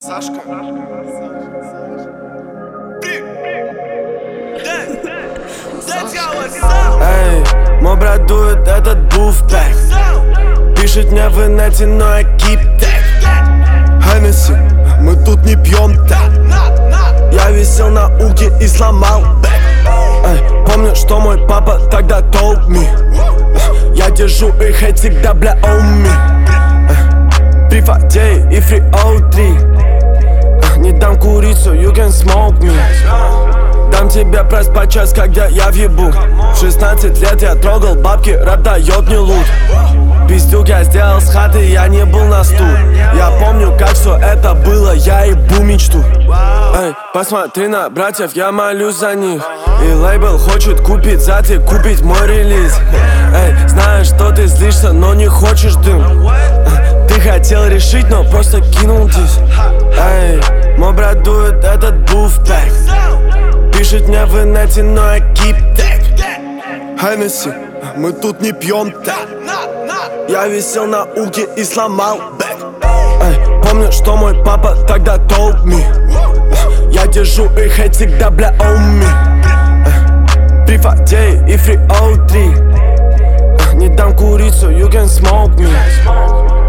Сашка. Эй, мой брат дует этот буфбэк. Пишет мне в инете, но я кип-тэк. Хеннесси, мы тут не пьем так. Я висел на уке и сломал бэк. Эй, помню, что мой папа тогда told me. Я держу их хейт всегда, бля, on me. При фаде и фри O3. Не дам курицу, you can smoke me. Дам тебе прайс по час, когда я въебу. В 16 лет я трогал бабки, рэп дает мне лут. Пиздюк я сделал с хаты, я не был на стул. Я помню, как все это было, я ебу мечту. Эй, посмотри на братьев, я молюсь за них. И лейбл хочет купить зад и купить мой релиз. Эй, знаю, что ты злишься, но не хочешь дым. Ты хотел решить, но просто кинул дис. Эй, мой брат дует этот буфбэк. Пишет мне в инете, но я кип-тэк. Хеннесси, мы тут не пьем так. Я висел на уке и сломал бэк. Эй, помню, что мой папа тогда told me. Я держу их хейт всегда, бля, on me. При фаде и фри O3. Не дам курицу, you can smoke me.